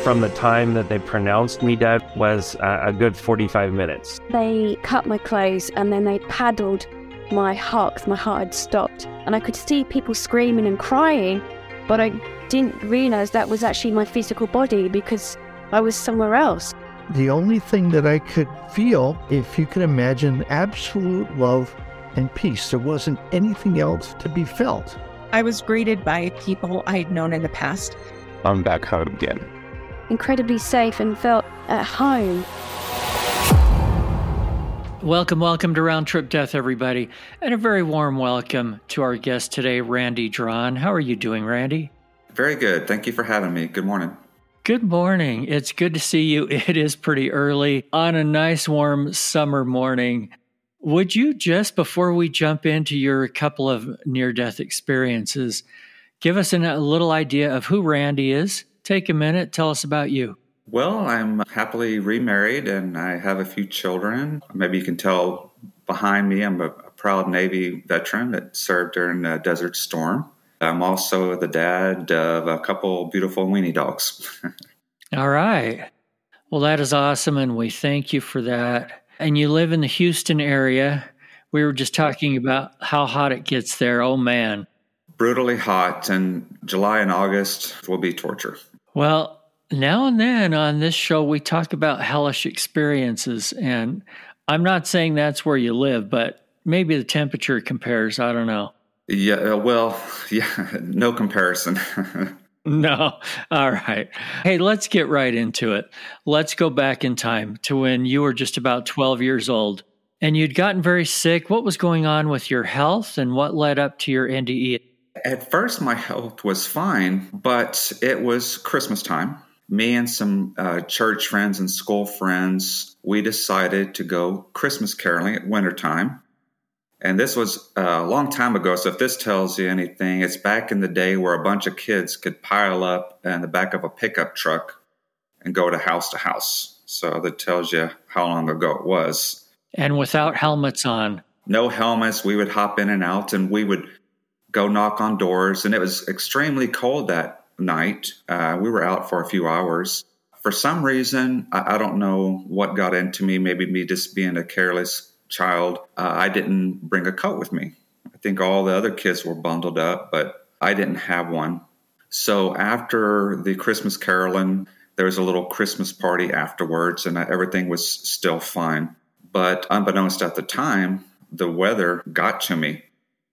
From the time that they pronounced me dead was a good 45 minutes. They cut my clothes and then they paddled my heart because my heart had stopped. And I could see people screaming and crying, but I didn't realize that was actually my physical body because I was somewhere else. The only thing that I could feel, if you can imagine, absolute love and peace. There wasn't anything else to be felt. I was greeted by people I had known in the past. I'm back home again. Incredibly safe and felt at home. Welcome to Round Trip Death, everybody, and a very warm welcome to our guest today, Randy Drawn. How are you doing, Randy? Very good. Thank you for having me. Good morning. Good morning. It's good to see you. It is pretty early on a nice warm summer morning. Would you just, before we jump into your couple of near-death experiences, give us a little idea of who Randy is? Take a minute. Tell us about you. Well, I'm happily remarried and I have a few children. Maybe you can tell behind me, I'm a proud Navy veteran that served during Desert Storm. I'm also the dad of a couple beautiful weenie dogs. All right. Well, that is awesome, and we thank you for that. And you live in the Houston area. We were just talking about how hot it gets there. Oh, man. Brutally hot, and July and August will be torture. Well, now and then on this show, we talk about hellish experiences, and I'm not saying that's where you live, but maybe the temperature compares. I don't know. Yeah, no comparison. No. All right. Hey, let's get right into it. Let's go back in time to when you were just about 12 years old and you'd gotten very sick. What was going on with your health and what led up to your NDE? At first, my health was fine, but it was Christmas time. Me and some church friends and school friends, we decided to go Christmas caroling at wintertime. And this was a long time ago, so if this tells you anything, it's back in the day where a bunch of kids could pile up in the back of a pickup truck and go to house. So that tells you how long ago it was. And without helmets on. No helmets. We would hop in and out, and we would go knock on doors. And it was extremely cold that night. We were out for a few hours. For some reason, I don't know what got into me, maybe me just being a careless child, I didn't bring a coat with me. I think all the other kids were bundled up, but I didn't have one. So after the Christmas caroling, there was a little Christmas party afterwards, and everything was still fine. But unbeknownst at the time, the weather got to me.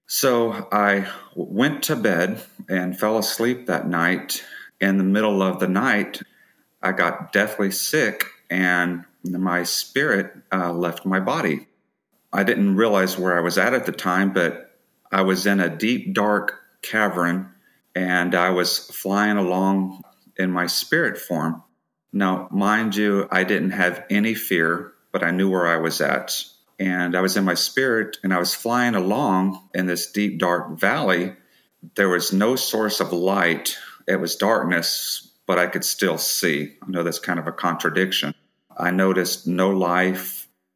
So I went to bed and fell asleep that night. In the middle of the night, I got deathly sick, and my spirit left my body. I didn't realize where I was at the time, but I was in a deep, dark cavern, and I was flying along in my spirit form. Now, mind you, I didn't have any fear, but I knew where I was at. And I was in my spirit, and I was flying along in this deep, dark valley. There was no source of light. It was darkness, but I could still see. I know that's kind of a contradiction. I noticed no life,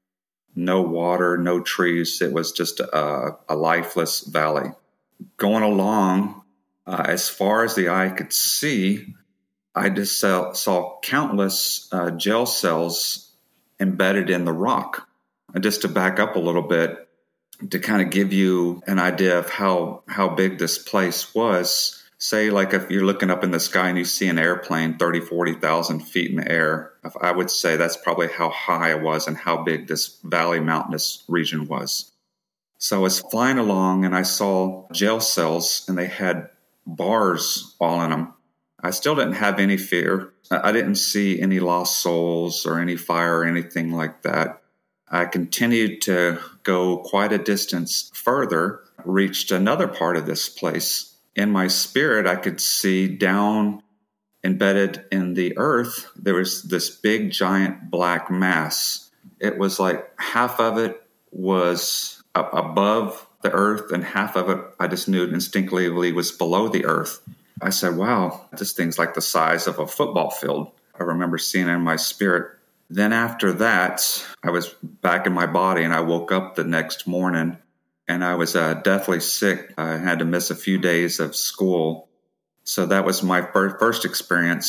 no water, no trees. It was just a lifeless valley. Going along, as far as the eye could see, I just saw countless jail cells embedded in the rock. And just to back up a little bit, to kind of give you an idea of how big this place was, say like if you're looking up in the sky and you see an airplane 30, 40,000 feet in the air, I would say that's probably how high I was and how big this valley mountainous region was. So I was flying along and I saw jail cells and they had bars all in them. I still didn't have any fear. I didn't see any lost souls or any fire or anything like that. I continued to go quite a distance further, reached another part of this place. In my spirit, I could see down, embedded in the earth, there was this big, giant black mass. It was like half of it was up above the earth, and half of it, I just knew instinctively, was below the earth. I said, wow, this thing's like the size of a football field. I remember seeing it in my spirit. Then after that, I was back in my body, and I woke up the next morning. And I was deathly sick. I had to miss a few days of school. So that was my first experience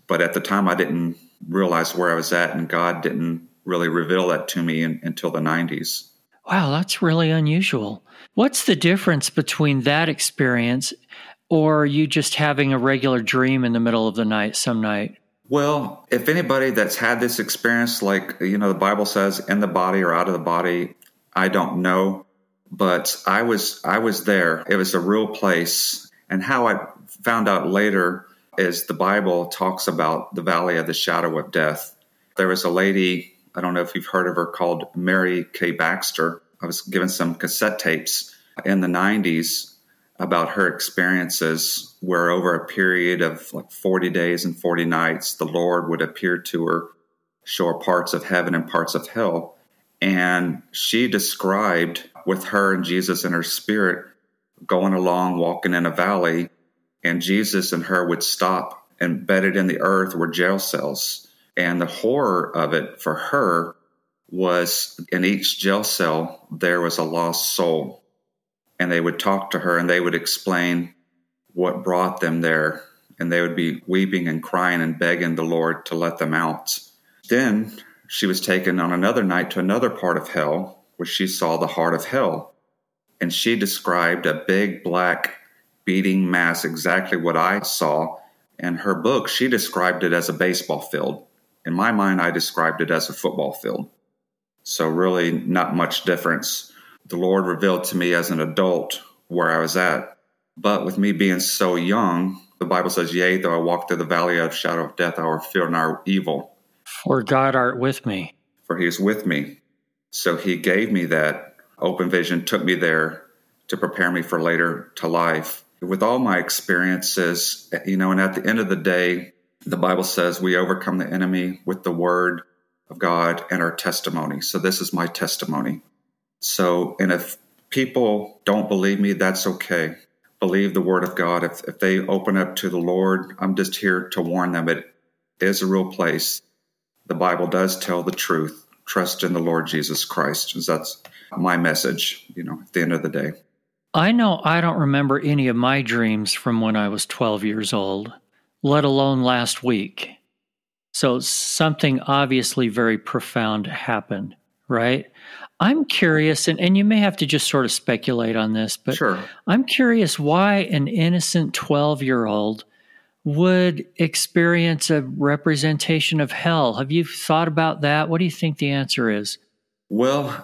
But at the time, I didn't realize where I was at, and God didn't really reveal that to me until the 90s. Wow, that's really unusual. What's the difference between that experience or you just having a regular dream in the middle of the night some night? Well, if anybody that's had this experience, like, the Bible says, in the body or out of the body, I don't know. But I was there. It was a real place. And how I found out later is the Bible talks about the valley of the shadow of death. There was a lady, I don't know if you've heard of her, called Mary Kay Baxter. I was given some cassette tapes in the 90s about her experiences where over a period of like 40 days and 40 nights, the Lord would appear to her, show her parts of heaven and parts of hell. And she described with her and Jesus and her spirit going along, walking in a valley, and Jesus and her would stop. Embedded in the earth were jail cells. And the horror of it for her was in each jail cell, there was a lost soul. And they would talk to her and they would explain what brought them there. And they would be weeping and crying and begging the Lord to let them out. Then she was taken on another night to another part of hell where she saw the heart of hell. And she described a big black beating mass, exactly what I saw. In her book, she described it as a baseball field. In my mind, I described it as a football field. So really not much difference. The Lord revealed to me as an adult where I was at. But with me being so young, the Bible says, yea, though I walk through the valley of shadow of death, I will fear no evil. For God art with me. For he is with me. So he gave me that open vision, took me there to prepare me for later to life. With all my experiences, and at the end of the day, the Bible says we overcome the enemy with the word of God and our testimony. So this is my testimony. So, and if people don't believe me, that's okay. Believe the word of God. If they open up to the Lord, I'm just here to warn them. It is a real place. The Bible does tell the truth. Trust in the Lord Jesus Christ. That's my message, at the end of the day. I know I don't remember any of my dreams from when I was 12 years old, let alone last week. So something obviously very profound happened, right? I'm curious, and you may have to just sort of speculate on this, but sure. I'm curious why an innocent 12-year-old would experience a representation of hell. Have you thought about that? What do you think the answer is? Well,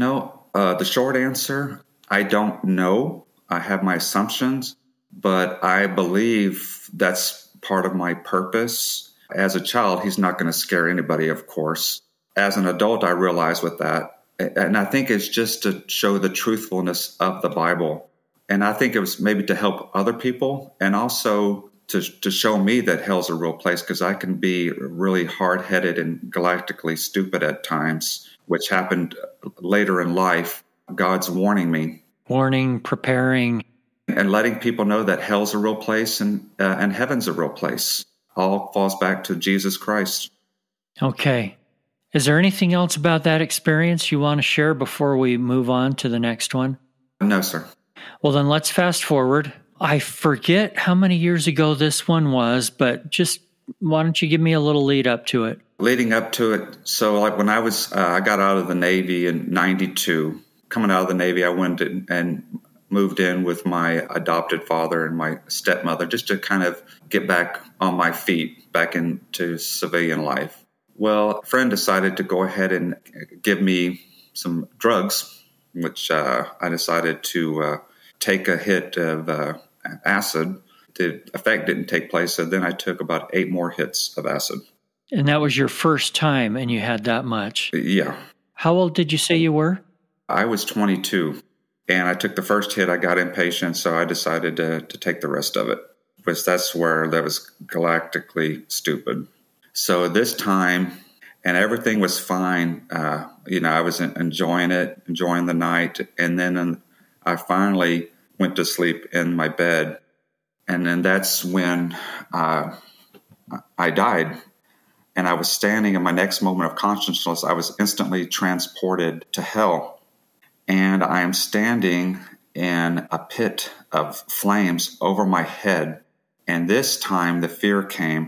the short answer, I don't know. I have my assumptions, but I believe that's part of my purpose. As a child, he's not going to scare anybody, of course. As an adult, I realize with that. And I think it's just to show the truthfulness of the Bible. And I think it was maybe to help other people and also to show me that hell's a real place, because I can be really hard-headed and galactically stupid at times, which happened later in life. God's warning me. Warning, preparing. And letting people know that hell's a real place and heaven's a real place. All falls back to Jesus Christ. Okay. Is there anything else about that experience you want to share before we move on to the next one? No, sir. Well, then let's fast forward. I forget how many years ago this one was, but just why don't you give me a little lead up to it? Leading up to it, so like when I got out of the Navy in 92. Coming out of the Navy, I went and moved in with my adopted father and my stepmother just to kind of get back on my feet, back into civilian life. Well, a friend decided to go ahead and give me some drugs, which I decided to take a hit of acid. The effect didn't take place, so then I took about 8 more hits of acid. And that was your first time, and you had that much? Yeah. How old did you say you were? I was 22, and I took the first hit. I got impatient, so I decided to take the rest of it, because that's where that was galactically stupid. So this time, and everything was fine. I was enjoying it, enjoying the night, and then I finally went to sleep in my bed, and then that's when I died. And I was standing in my next moment of consciousness. I was instantly transported to hell. And I am standing in a pit of flames over my head. And this time the fear came.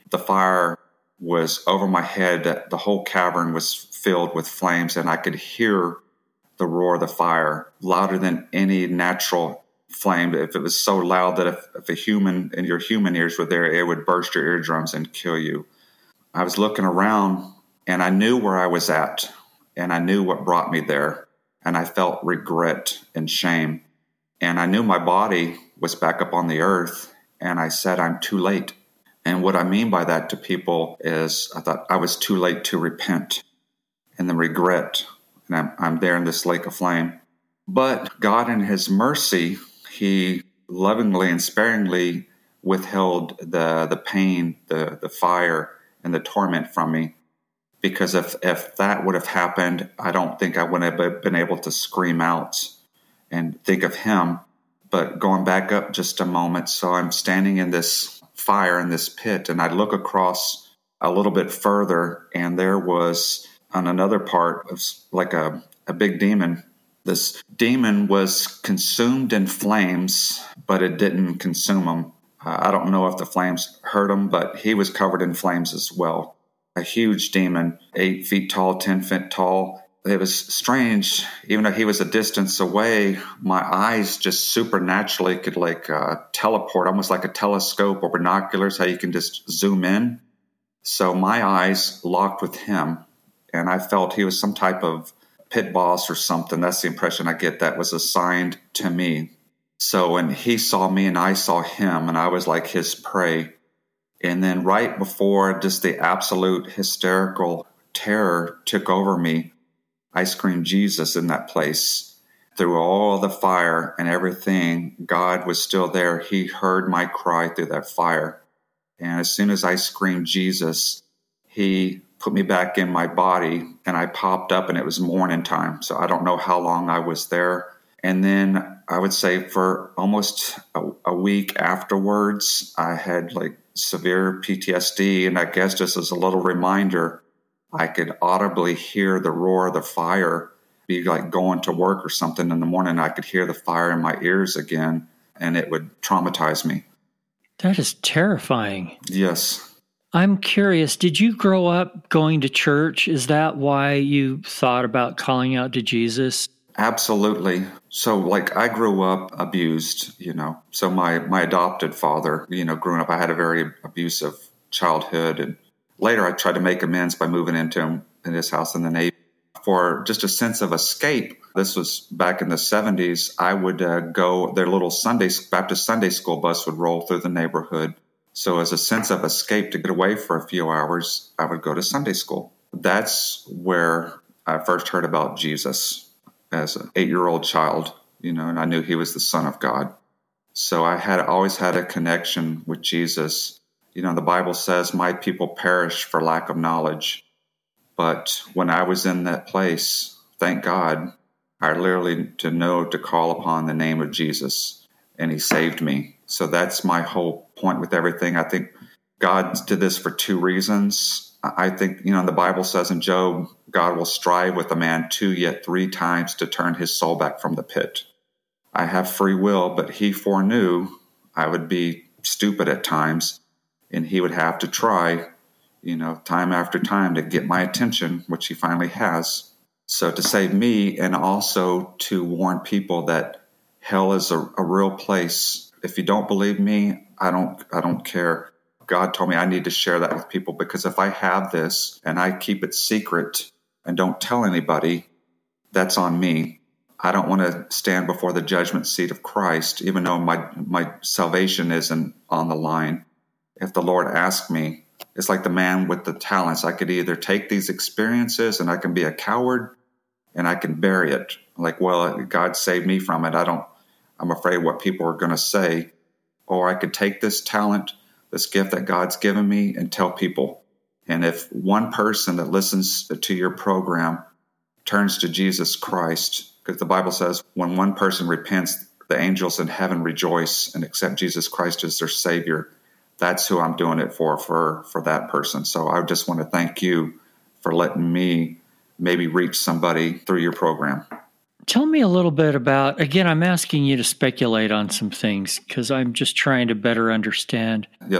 The fire was over my head. The whole cavern was filled with flames, and I could hear the roar of the fire louder than any natural flame. If it was so loud that if a human and your human ears were there, it would burst your eardrums and kill you. I was looking around, and I knew where I was at, and I knew what brought me there, and I felt regret and shame. And I knew my body was back up on the earth, and I said, I'm too late. And what I mean by that to people is I thought I was too late to repent, and the regret, and I'm there in this lake of flame. But God in his mercy, he lovingly and sparingly withheld the pain, the fire, and the torment from me. Because if that would have happened, I don't think I would have been able to scream out and think of him. But going back up just a moment, so I'm standing in this fire in this pit, and I look across a little bit further, and there was on another part of like a big demon. This demon was consumed in flames, but it didn't consume him. I don't know if the flames hurt him, but he was covered in flames as well. A huge demon, 8 feet tall, 10 feet tall. It was strange. Even though he was a distance away, my eyes just supernaturally could teleport, almost like a telescope or binoculars, how you can just zoom in. So my eyes locked with him, and I felt he was some type of pit boss or something. That's the impression I get that was assigned to me. So when he saw me and I saw him, and I was like his prey. And then right before just the absolute hysterical terror took over me, I screamed Jesus in that place. Through all the fire and everything, God was still there. He heard my cry through that fire. And as soon as I screamed Jesus, he put me back in my body, and I popped up, and it was morning time. So I don't know how long I was there. And then I would say for almost a week afterwards, I had severe PTSD. And I guess just as a little reminder, I could audibly hear the roar of the fire, be like going to work or something in the morning. I could hear the fire in my ears again, and it would traumatize me. That is terrifying. Yes. I'm curious, did you grow up going to church? Is that why you thought about calling out to Jesus? Absolutely. So I grew up abused, so my adopted father, growing up, I had a very abusive childhood. And later I tried to make amends by moving into his house in the Navy. For just a sense of escape, this was back in the 70s, I would go, their little Baptist Sunday school bus would roll through the neighborhood. So as a sense of escape to get away for a few hours, I would go to Sunday school. That's where I first heard about Jesus as an 8-year-old child, and I knew he was the Son of God. So I had always had a connection with Jesus. The Bible says, my people perish for lack of knowledge. But when I was in that place, thank God, I literally to call upon the name of Jesus, and he saved me. So that's my whole point with everything. I think God did this for 2 reasons. I think, the Bible says in Job, God will strive with a man 2 yet 3 times to turn his soul back from the pit. I have free will, but he foreknew I would be stupid at times, and he would have to try, time after time to get my attention, which he finally has. So to save me, and also to warn people that hell is a real place. If you don't believe me, I don't care. God told me I need to share that with people, because if I have this and I keep it secret and don't tell anybody, that's on me. I don't want to stand before the judgment seat of Christ, even though my salvation isn't on the line. If the Lord asked me, it's like the man with the talents. I could either take these experiences and I can be a coward and I can bury it. God saved me from it. I'm afraid what people are going to say. Or I could take this talent, this gift that God's given me, and tell people. And if one person that listens to your program turns to Jesus Christ, because the Bible says when one person repents, the angels in heaven rejoice and accept Jesus Christ as their Savior. That's who I'm doing it for that person. So I just want to thank you for letting me maybe reach somebody through your program. Tell me a little bit about, again, I'm asking you to speculate on some things because I'm just trying to better understand. Yes, sir.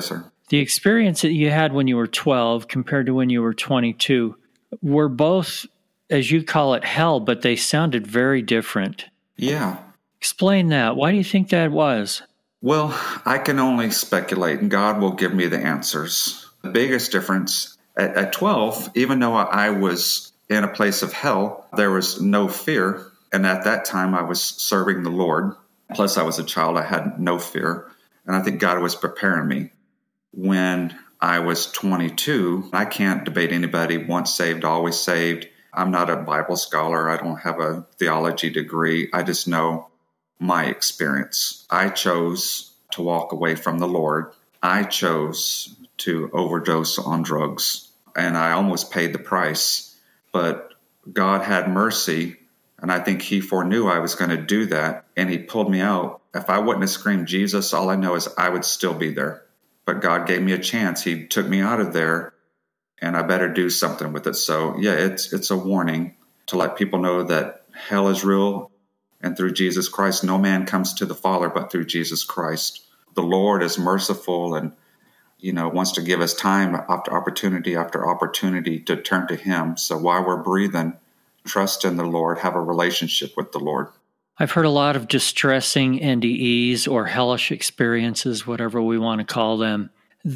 The experience that you had when you were 12 compared to when you were 22 were both, as you call it, hell, but they sounded very different. Yeah. Explain that. Why do you think that was? Well, I can only speculate, and God will give me the answers. The biggest difference, at 12, even though I was in a place of hell, there was no fear. And at that time, I was serving the Lord. Plus, I was a child. I had no fear. And I think God was preparing me. When I was 22, I can't debate anybody, once saved, always saved. I'm not a Bible scholar. I don't have a theology degree. I just know my experience. I chose to walk away from the Lord. I chose to overdose on drugs, and I almost paid the price. But God had mercy, and I think He foreknew I was going to do that, and He pulled me out. If I wouldn't have screamed Jesus, all I know is I would still be there. But God gave me a chance. He took me out of there, and I better do something with it. So, yeah, it's a warning to let people know that hell is real, and through Jesus Christ, no man comes to the Father but through Jesus Christ. The Lord is merciful and, wants to give us time after opportunity to turn to Him. So while we're breathing, trust in the Lord, have a relationship with the Lord. I've heard a lot of distressing NDEs or hellish experiences, whatever we want to call them.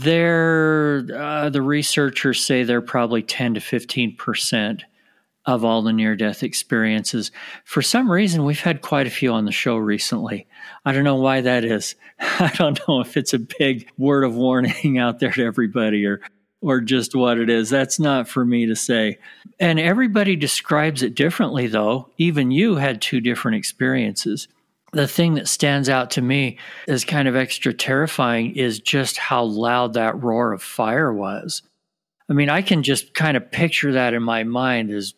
The researchers say they're probably 10 to 15% of all the near-death experiences. For some reason, we've had quite a few on the show recently. I don't know why that is. I don't know if it's a big word of warning out there to everybody or just what it is. That's not for me to say. And everybody describes it differently, though. Even you had two different experiences. The thing that stands out to me as kind of extra terrifying is just how loud that roar of fire was. I mean, I can just kind of picture that in my mind as,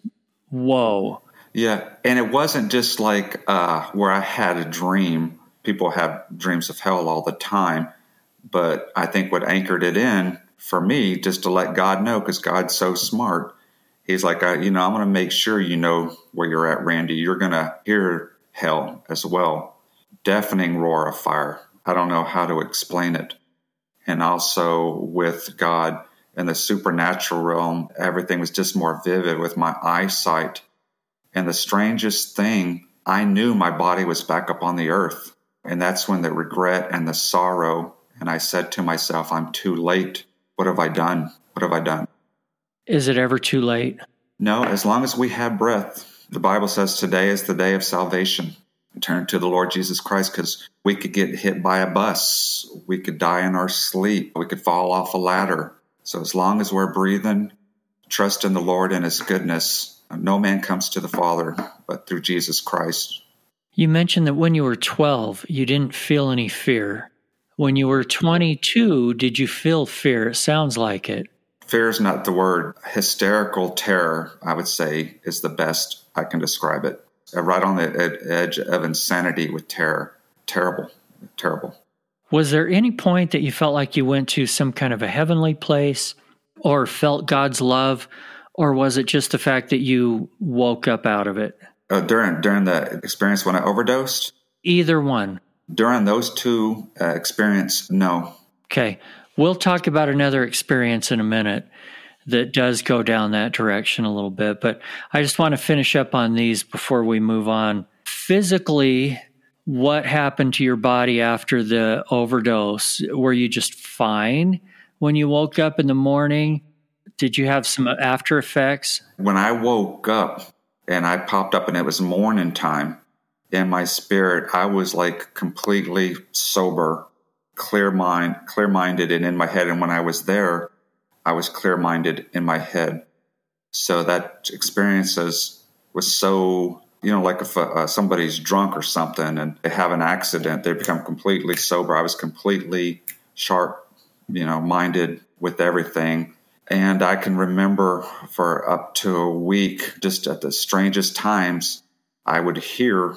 whoa. Yeah, and it wasn't just like where I had a dream. People have dreams of hell all the time. But I think what anchored it in for me, just to let God know, because God's so smart, He's like, I'm going to make sure you know where you're at, Randy. You're going to hear hell as well. Deafening roar of fire. I don't know how to explain it. And also with God in the supernatural realm, everything was just more vivid with my eyesight. And the strangest thing, I knew my body was back up on the earth. And that's when the regret and the sorrow, and I said to myself, I'm too late. What have I done? What have I done? Is it ever too late? No, as long as we have breath. The Bible says today is the day of salvation. Turn to the Lord Jesus Christ, because we could get hit by a bus. We could die in our sleep. We could fall off a ladder. So as long as we're breathing, trust in the Lord and His goodness. No man comes to the Father but through Jesus Christ. You mentioned that when you were 12, you didn't feel any fear. When you were 22, did you feel fear? It sounds like it. Fear is not the word. Hysterical terror, I would say, is the best I can describe it. Right on the edge of insanity with terror. Terrible, terrible. Was there any point that you felt like you went to some kind of a heavenly place or felt God's love, or was it just the fact that you woke up out of it? During the experience when I overdosed? Either one. During those two experiences, no. Okay. We'll talk about another experience in a minute that does go down that direction a little bit, but I just want to finish up on these before we move on. Physically, what happened to your body after the overdose? Were you just fine when you woke up in the morning? Did you have some after effects? When I woke up and I popped up and it was morning time, in my spirit, I was like completely sober, clear-minded and in my head. And when I was there, I was clear-minded in my head. So that experience was so, like if somebody's drunk or something and they have an accident, they become completely sober. I was completely sharp, minded with everything. And I can remember for up to a week, just at the strangest times, I would hear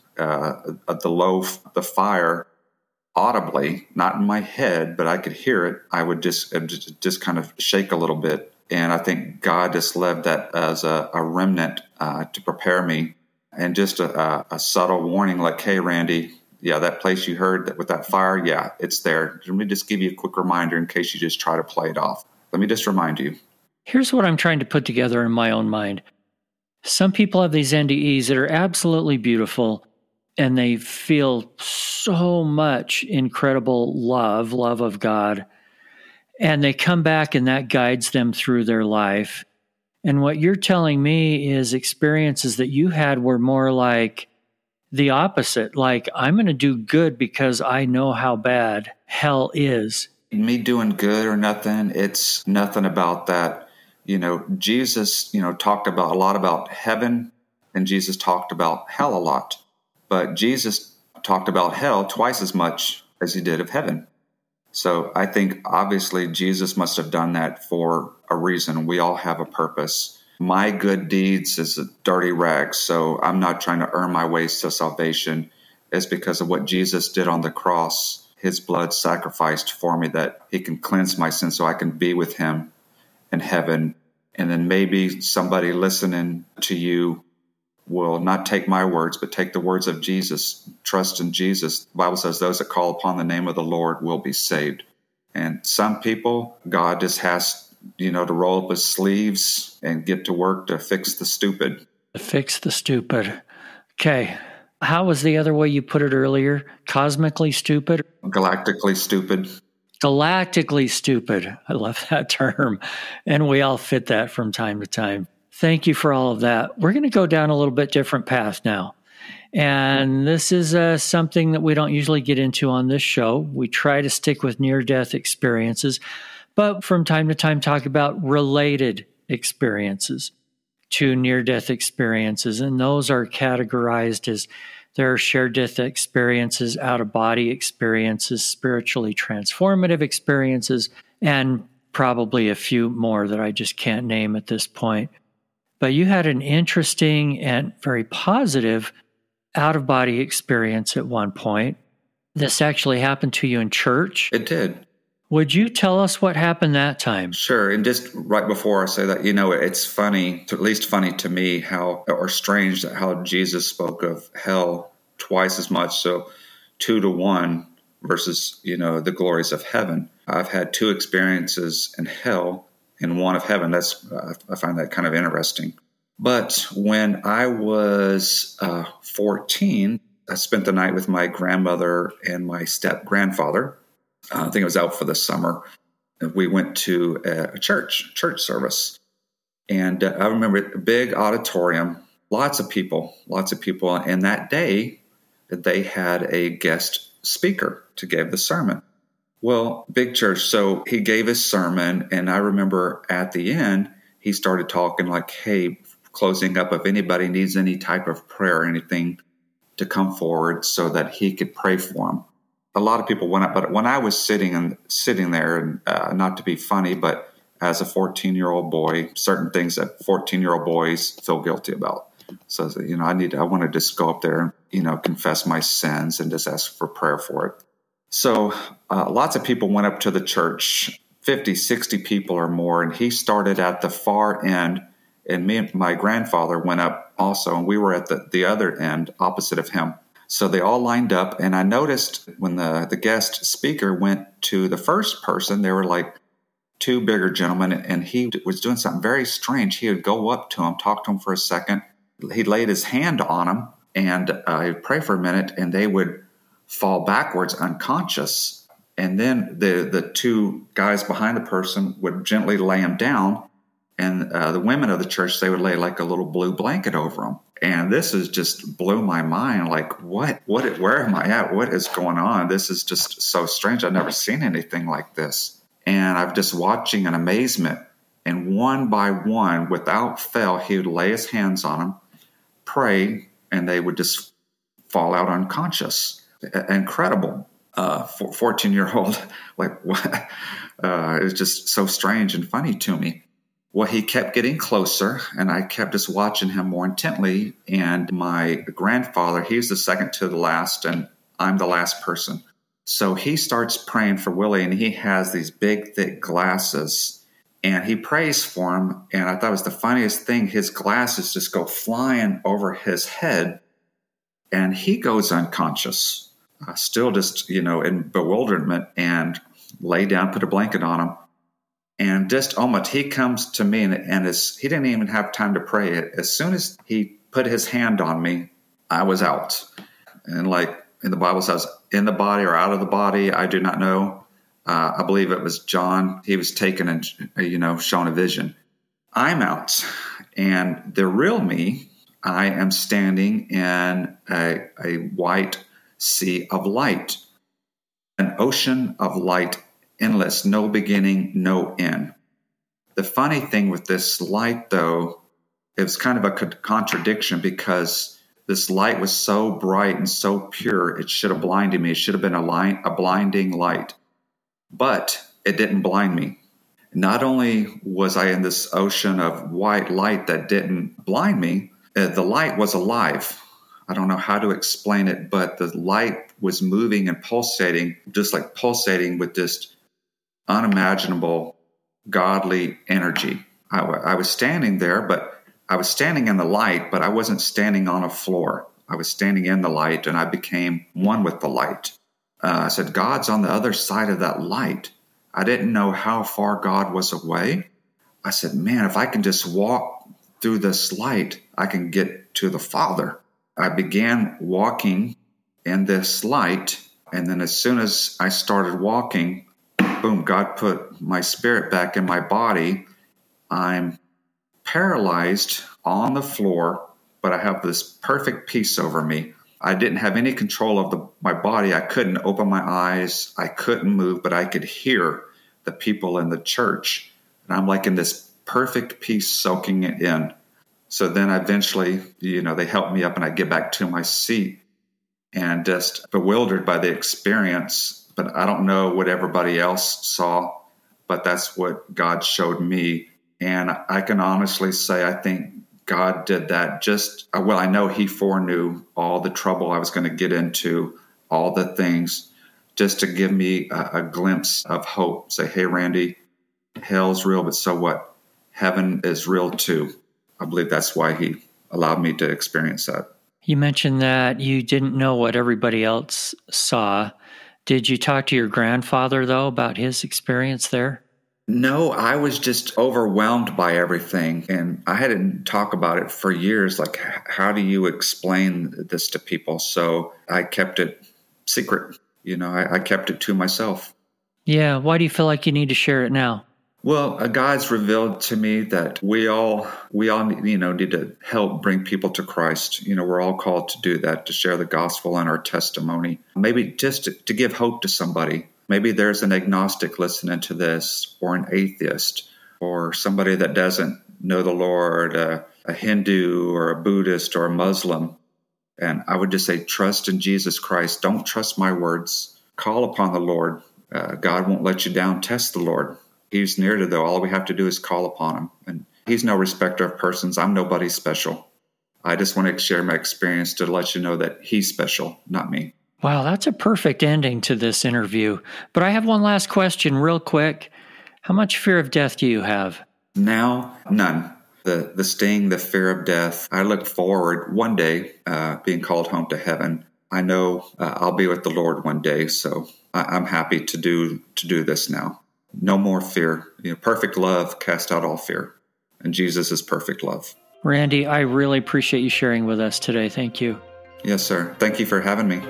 the fire audibly, not in my head, but I could hear it. I would just kind of shake a little bit. And I think God just left that as a remnant to prepare me. And just a subtle warning like, hey, Randy, yeah, that place you heard that with that fire, yeah, it's there. Let me just give you a quick reminder in case you just try to play it off. Let me just remind you. Here's what I'm trying to put together in my own mind. Some people have these NDEs that are absolutely beautiful, and they feel so much incredible love of God, and they come back and that guides them through their life. And what you're telling me is experiences that you had were more like the opposite. Like, I'm going to do good because I know how bad hell is. Me doing good or nothing, it's nothing about that. Jesus, talked about a lot about heaven, and Jesus talked about hell a lot. But Jesus talked about hell twice as much as he did of heaven. So I think obviously Jesus must have done that for a reason. We all have a purpose. My good deeds is a dirty rags, so I'm not trying to earn my ways to salvation. It's because of what Jesus did on the cross. His blood sacrificed for me that he can cleanse my sins so I can be with him in heaven. And then maybe somebody listening to you will not take my words, but take the words of Jesus. Trust in Jesus. The Bible says those that call upon the name of the Lord will be saved. And some people, God just has, to roll up his sleeves and get to work to fix the stupid. To fix the stupid. Okay. How was the other way you put it earlier? Cosmically stupid? Galactically stupid. Galactically stupid. I love that term. And we all fit that from time to time. Thank you for all of that. We're going to go down a little bit different path now. And this is something that we don't usually get into on this show. We try to stick with near-death experiences, but from time to time talk about related experiences to near-death experiences. And those are categorized as there are shared death experiences, out-of-body experiences, spiritually transformative experiences, and probably a few more that I just can't name at this point. But you had an interesting and very positive out-of-body experience at one point. This actually happened to you in church. It did. Would you tell us what happened that time? Sure. And just right before I say that, it's funny, at least funny to me, or strange how Jesus spoke of hell twice as much. So 2-to-1 versus, the glories of heaven. I've had 2 experiences in hell and 1 of heaven. I find that kind of interesting. But when I was 14, I spent the night with my grandmother and my step-grandfather. I think it was out for the summer. We went to a church service. And I remember a big auditorium, lots of people. And that day, they had a guest speaker to give the sermon. Well, big church. So he gave his sermon, and I remember at the end, he started talking like, hey, closing up, if anybody needs any type of prayer or anything, to come forward so that he could pray for them. A lot of people went up, but when I was sitting there, and not to be funny, but as a 14-year-old boy, certain things that 14-year-old boys feel guilty about. So, I want to just go up there and, confess my sins and just ask for prayer for it. So lots of people went up to the church, 50, 60 people or more, and he started at the far end, and me and my grandfather went up also, and we were at the other end opposite of him. So they all lined up, and I noticed when the guest speaker went to the first person, there were like 2 bigger gentlemen, and he was doing something very strange. He would go up to him, talk to him for a second. He laid his hand on him, and he'd pray for a minute, and they would fall backwards unconscious. And then the 2 guys behind the person would gently lay him down, and the women of the church, they would lay like a little blue blanket over him. And this is just blew my mind. Like, where am I at? What is going on? This is just so strange. I've never seen anything like this. And I'm just watching in amazement. And one by one, without fail, he would lay his hands on them, pray, and they would just fall out unconscious. Incredible. 14-year-old, like, what? It was just so strange and funny to me. Well, he kept getting closer, and I kept just watching him more intently. And my grandfather, he's the second to the last, and I'm the last person. So he starts praying for Willie, and he has these big, thick glasses, and he prays for him. And I thought it was the funniest thing. His glasses just go flying over his head, and he goes unconscious. still just, in bewilderment, and lay down, put a blanket on him. And just almost, he comes to me, and he didn't even have time to pray. As soon as he put his hand on me, I was out. And like in the Bible says, in the body or out of the body, I do not know. I believe it was John. He was taken and, shown a vision. I'm out. And the real me, I am standing in a white sea of light, an ocean of light, endless, no beginning, no end. The funny thing with this light, though, it was kind of a contradiction, because this light was so bright and so pure, it should have blinded me. It should have been a blinding light. But it didn't blind me. Not only was I in this ocean of white light that didn't blind me, the light was alive. I don't know how to explain it, but the light was moving and pulsating, just like pulsating with this unimaginable godly energy. I was standing there, but I was standing in the light, but I wasn't standing on a floor. I was standing in the light, and I became one with the light. I said, God's on the other side of that light. I didn't know how far God was away. I said, man, if I can just walk through this light, I can get to the Father. I began walking in this light, and then as soon as I started walking, boom, God put my spirit back in my body. I'm paralyzed on the floor, but I have this perfect peace over me. I didn't have any control of my body. I couldn't open my eyes. I couldn't move, but I could hear the people in the church. And I'm like in this perfect peace, soaking it in. So then eventually, they help me up, and I get back to my seat, and just bewildered by the experience. But I don't know what everybody else saw, but that's what God showed me. And I can honestly say, I think God did that I know he foreknew all the trouble I was going to get into, all the things, just to give me a glimpse of hope. Say, hey, Randy, hell's real, but so what? Heaven is real too. I believe that's why he allowed me to experience that. You mentioned that you didn't know what everybody else saw. Did you talk to your grandfather, though, about his experience there? No, I was just overwhelmed by everything. And I hadn't talked about it for years. Like, how do you explain this to people? So I kept it secret. I kept it to myself. Yeah. Why do you feel like you need to share it now? Well, God's revealed to me that we all need to help bring people to Christ. We're all called to do that, to share the gospel and our testimony. Maybe just to give hope to somebody. Maybe there's an agnostic listening to this, or an atheist, or somebody that doesn't know the Lord, a Hindu or a Buddhist or a Muslim. And I would just say, trust in Jesus Christ. Don't trust my words. Call upon the Lord. God won't let you down. Test the Lord. He's near to, though. All we have to do is call upon him. And he's no respecter of persons. I'm nobody special. I just want to share my experience to let you know that he's special, not me. Wow, that's a perfect ending to this interview. But I have one last question real quick. How much fear of death do you have? Now, none. The sting, the fear of death. I look forward one day being called home to heaven. I know I'll be with the Lord one day, so I'm happy to do this now. No more fear. Perfect love cast out all fear. And Jesus is perfect love. Randy, I really appreciate you sharing with us today. Thank you. Yes, sir. Thank you for having me.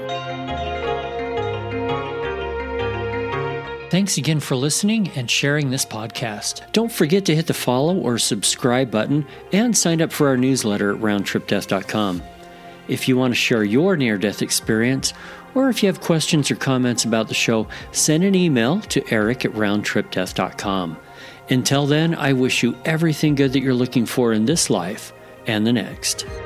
Thanks again for listening and sharing this podcast. Don't forget to hit the follow or subscribe button and sign up for our newsletter at roundtripdeath.com. If you want to share your near-death experience, or if you have questions or comments about the show, send an email to eric@roundtripdeath.com. Until then, I wish you everything good that you're looking for in this life and the next.